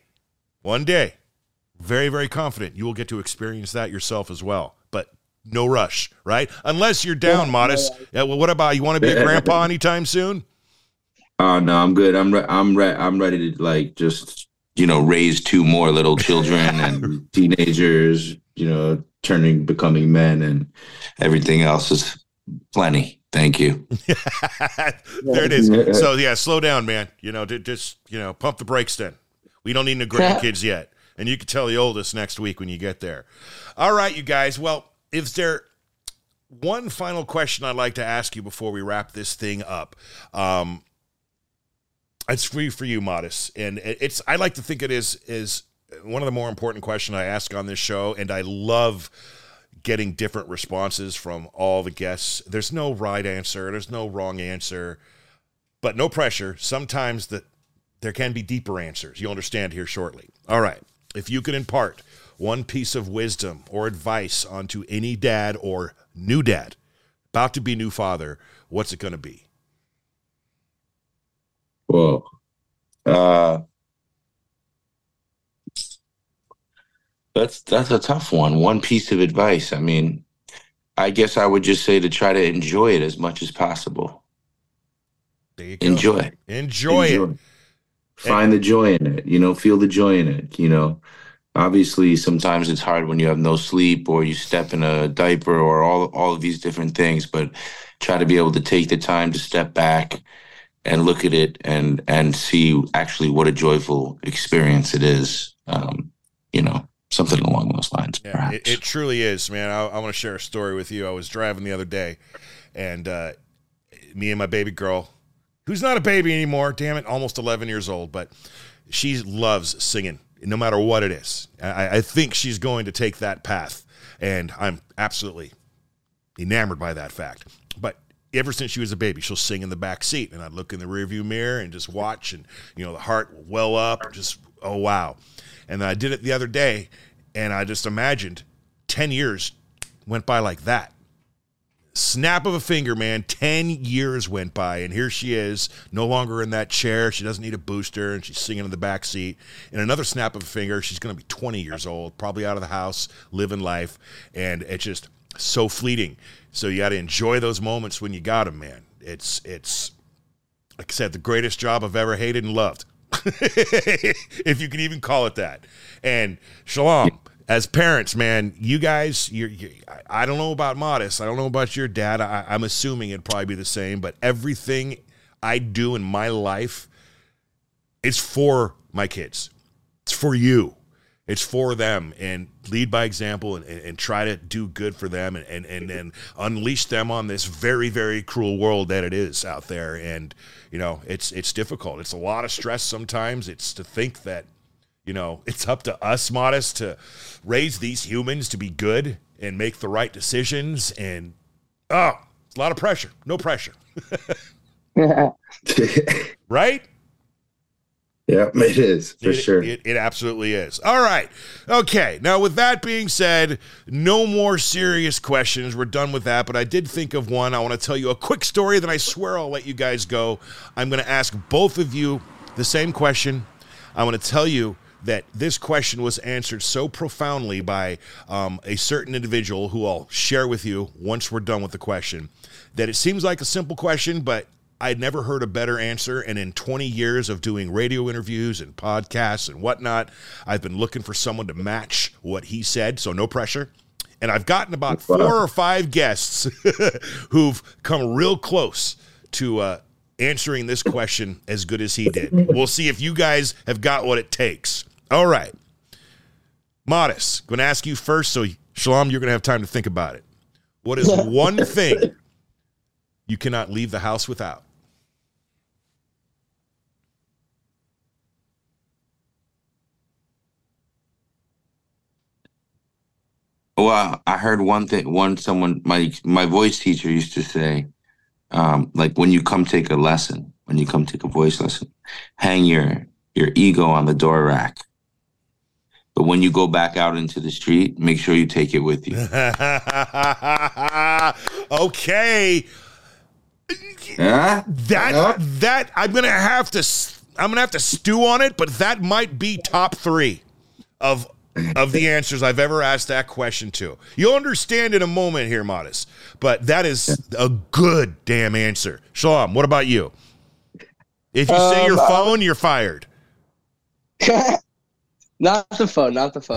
Speaker 5: very, very confident you will get to experience that yourself as well. But no rush, right? Unless you're down, Modest. Well, what about, you want to be a grandpa anytime soon?
Speaker 7: Oh no, I'm good. I'm ready to just raise two more little children and teenagers, becoming men, and everything else is plenty. Thank you.
Speaker 5: There it is. So slow down, man. Just pump the brakes then. We don't need no grandkids yet. And you can tell the oldest next week when you get there. All right, you guys. Well, is there one final question I'd like to ask you before we wrap this thing up? It's free for you, Modest. And I like to think it is one of the more important questions I ask on this show. And I love getting different responses from all the guests. There's no right answer. There's no wrong answer. But no pressure. Sometimes there can be deeper answers. You'll understand here shortly. All right. If you could impart one piece of wisdom or advice onto any dad or new dad, about to be new father, what's it going to be?
Speaker 7: Well, that's a tough one. One piece of advice. I mean, I guess I would just say to try to enjoy it as much as possible.
Speaker 5: There you go. Enjoy it.
Speaker 7: Find the joy in it, feel the joy in it, Obviously, sometimes it's hard when you have no sleep or you step in a diaper or all of these different things, but try to be able to take the time to step back and look at it and see actually what a joyful experience it is, something along those lines.
Speaker 5: Yeah, it truly is, man. I want to share a story with you. I was driving the other day, and me and my baby girl, who's not a baby anymore, damn it, almost 11 years old, but she loves singing, no matter what it is. I think she's going to take that path, and I'm absolutely enamored by that fact. But ever since she was a baby, she'll sing in the back seat, and I'd look in the rearview mirror and just watch, and, the heart will well up, just, oh, wow. And then I did it the other day, and I just imagined 10 years went by like that. Snap of a finger, man, 10 years went by, and here she is, no longer in that chair. She doesn't need a booster, and she's singing in the back seat. In another snap of a finger, she's going to be 20 years old, probably out of the house, living life, and it's just so fleeting. So you got to enjoy those moments when you got them, man. It's like I said, the greatest job I've ever hated and loved, if you can even call it that. And Shalom, as parents, man, you guys, I don't know about Modest. I don't know about your dad. I'm assuming it'd probably be the same, but everything I do in my life, it's for my kids. It's for you. It's for them, and lead by example and try to do good for them and unleash them on this very, very cruel world that it is out there. And, it's difficult. It's a lot of stress sometimes. It's to think that, it's up to us, Modest, to raise these humans to be good and make the right decisions. And, it's a lot of pressure. No pressure. right?
Speaker 7: Yeah, it is, for sure.
Speaker 5: It absolutely is. All right. Okay. Now, with that being said, no more serious questions. We're done with that, but I did think of one. I want to tell you a quick story, then I swear I'll let you guys go. I'm going to ask both of you the same question. I want to tell you that this question was answered so profoundly by a certain individual who I'll share with you once we're done with the question, that it seems like a simple question, but I'd never heard a better answer, and in 20 years of doing radio interviews and podcasts and whatnot, I've been looking for someone to match what he said, so no pressure. And I've gotten about 4 or 5 guests who've come real close to answering this question as good as he did. We'll see if you guys have got what it takes. All right. Modest, going to ask you first, so Shalom, you're going to have time to think about it. What is one thing you cannot leave the house without?
Speaker 7: Well, I heard one thing. My voice teacher used to say, like when you come take a voice lesson, hang your ego on the door rack. But when you go back out into the street, make sure you take it with you.
Speaker 5: Okay. That I'm gonna have to stew on it, but that might be top 3 of the answers I've ever asked that question to. You'll understand in a moment here, Modest, but that is a good damn answer. Shalom, what about you? If you say your phone, you're fired.
Speaker 8: Not the phone.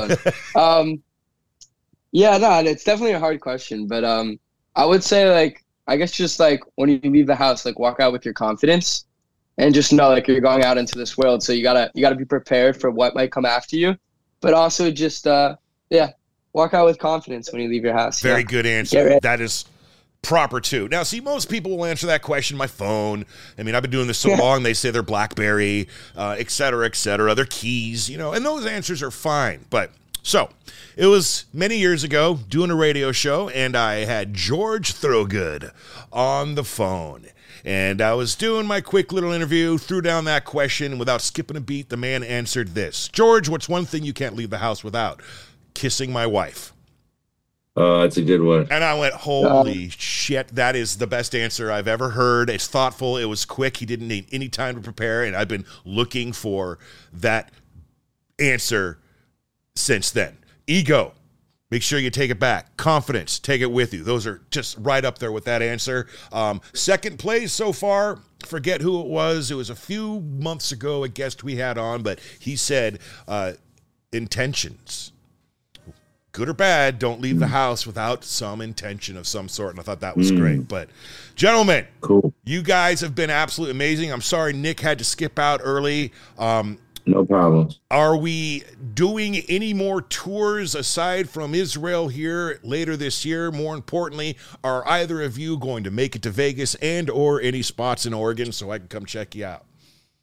Speaker 8: Yeah, no, it's definitely a hard question, but I would say, like, I guess just like when you leave the house, like walk out with your confidence and just know like you're going out into this world. So you gotta be prepared for what might come after you, but also just walk out with confidence when you leave your house.
Speaker 5: Very good answer. That is proper too. Now, see, most people will answer that question, my phone. I mean, I've been doing this so long, they say their BlackBerry, et cetera, their keys, and those answers are fine. But so it was many years ago doing a radio show, and I had George Thorogood on the phone. And I was doing my quick little interview, threw down that question, and without skipping a beat, the man answered this. George, what's one thing you can't leave the house without? Kissing my wife.
Speaker 7: Oh, that's a good one.
Speaker 5: And I went, holy shit, that is the best answer I've ever heard. It's thoughtful. It was quick. He didn't need any time to prepare, and I've been looking for that answer since then. Ego, make sure you take it back. Confidence, take it with you. Those are just right up there with that answer. Second place so far, forget who it was. It was a few months ago, a guest we had on, but he said intentions. Good or bad, don't leave the house without some intention of some sort. And I thought that was great. But, gentlemen,
Speaker 7: cool.
Speaker 5: You guys have been absolutely amazing. I'm sorry Nick had to skip out early.
Speaker 7: No problem.
Speaker 5: Are we doing any more tours aside from Israel here later this year? More importantly, are either of you going to make it to Vegas and or any spots in Oregon so I can come check you out?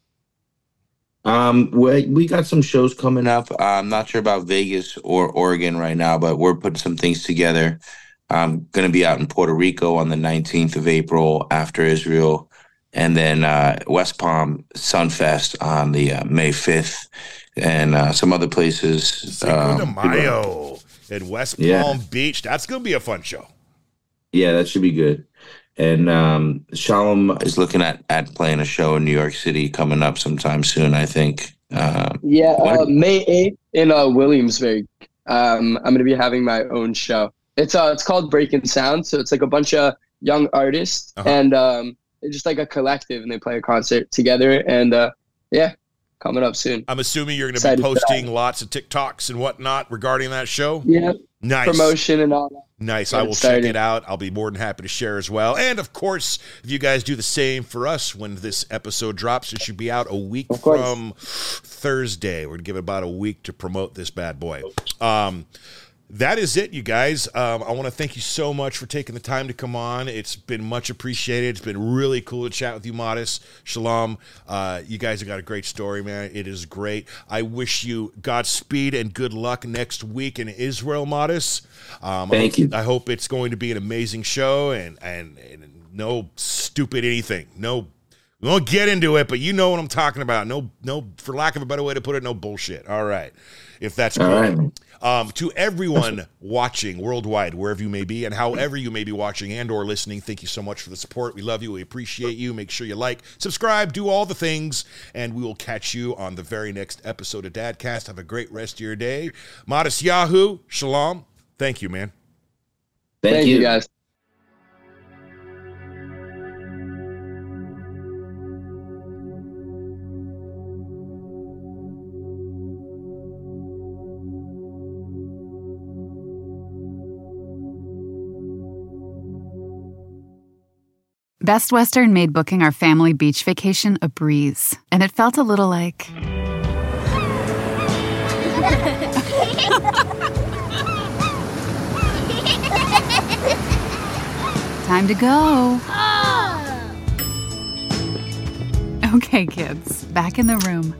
Speaker 7: We got some shows coming up. I'm not sure about Vegas or Oregon right now, but we're putting some things together. I'm going to be out in Puerto Rico on the 19th of April after Israel, and then West Palm Sunfest on the May 5th, and some other places.
Speaker 5: Cinco de Mayo at West Palm Beach. That's going to be a fun show.
Speaker 7: Yeah, that should be good. And Shalom is looking at playing a show in New York City coming up sometime soon, I think.
Speaker 8: May 8th in Williamsburg. I'm going to be having my own show. It's called Breaking Sound, so it's like a bunch of young artists, and they're just like a collective, and they play a concert together, and coming up soon.
Speaker 5: I'm assuming you're going to be posting lots of TikToks and whatnot regarding that show?
Speaker 8: Yeah.
Speaker 5: Nice.
Speaker 8: Promotion and all that.
Speaker 5: Nice. I will check it out. I'll be more than happy to share as well. And, of course, if you guys do the same for us when this episode drops, it should be out a week from Thursday. We're going to give it about a week to promote this bad boy. That is it, you guys. I want to thank you so much for taking the time to come on. It's been much appreciated. It's been really cool to chat with you, Modest. Shalom. You guys have got a great story, man. It is great. I wish you Godspeed and good luck next week in Israel, Modest.
Speaker 7: Thank you.
Speaker 5: I hope it's going to be an amazing show and no stupid anything. No We won't get into it, but you know what I'm talking about. No, for lack of a better way to put it, no bullshit. All right. If that's cool. Right. To everyone watching worldwide, wherever you may be and however you may be watching and or listening, thank you so much for the support. We love you. We appreciate you. Make sure you like, subscribe, do all the things, and we will catch you on the very next episode of Dadcast. Have a great rest of your day. Modest Yahoo, shalom. Thank you, man.
Speaker 8: Thank you, guys.
Speaker 1: Best Western made booking our family beach vacation a breeze, and it felt a little like... Time to go. Okay, kids, back in the room.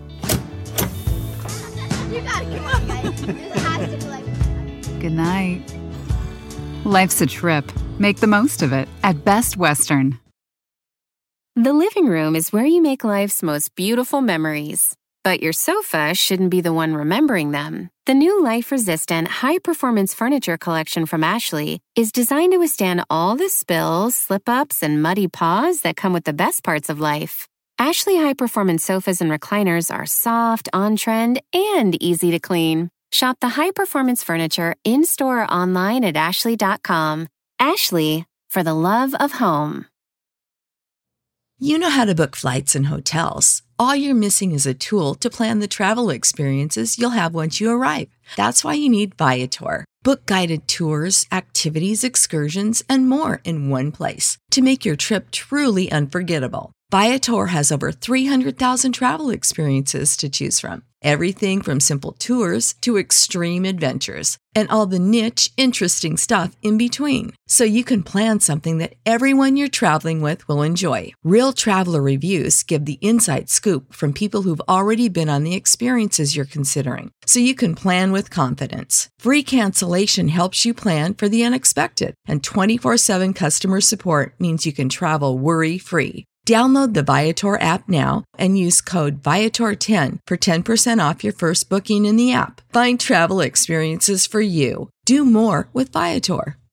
Speaker 2: You gotta come on, guys. This has to be like...
Speaker 1: Good night. Life's a trip. Make the most of it at Best Western.
Speaker 4: The living room is where you make life's most beautiful memories. But your sofa shouldn't be the one remembering them. The new life-resistant, high-performance furniture collection from Ashley is designed to withstand all the spills, slip-ups, and muddy paws that come with the best parts of life. Ashley high-performance sofas and recliners are soft, on-trend, and easy to clean. Shop the high-performance furniture in-store or online at ashley.com. Ashley, for the love of home.
Speaker 9: You know how to book flights and hotels. All you're missing is a tool to plan the travel experiences you'll have once you arrive. That's why you need Viator. Book guided tours, activities, excursions, and more in one place to make your trip truly unforgettable. Viator has over 300,000 travel experiences to choose from. Everything from simple tours to extreme adventures and all the niche, interesting stuff in between. So you can plan something that everyone you're traveling with will enjoy. Real traveler reviews give the inside scoop from people who've already been on the experiences you're considering. So you can plan with confidence. Free cancellation helps you plan for the unexpected. And 24/7 customer support means you can travel worry-free. Download the Viator app now and use code Viator10 for 10% off your first booking in the app. Find travel experiences for you. Do more with Viator.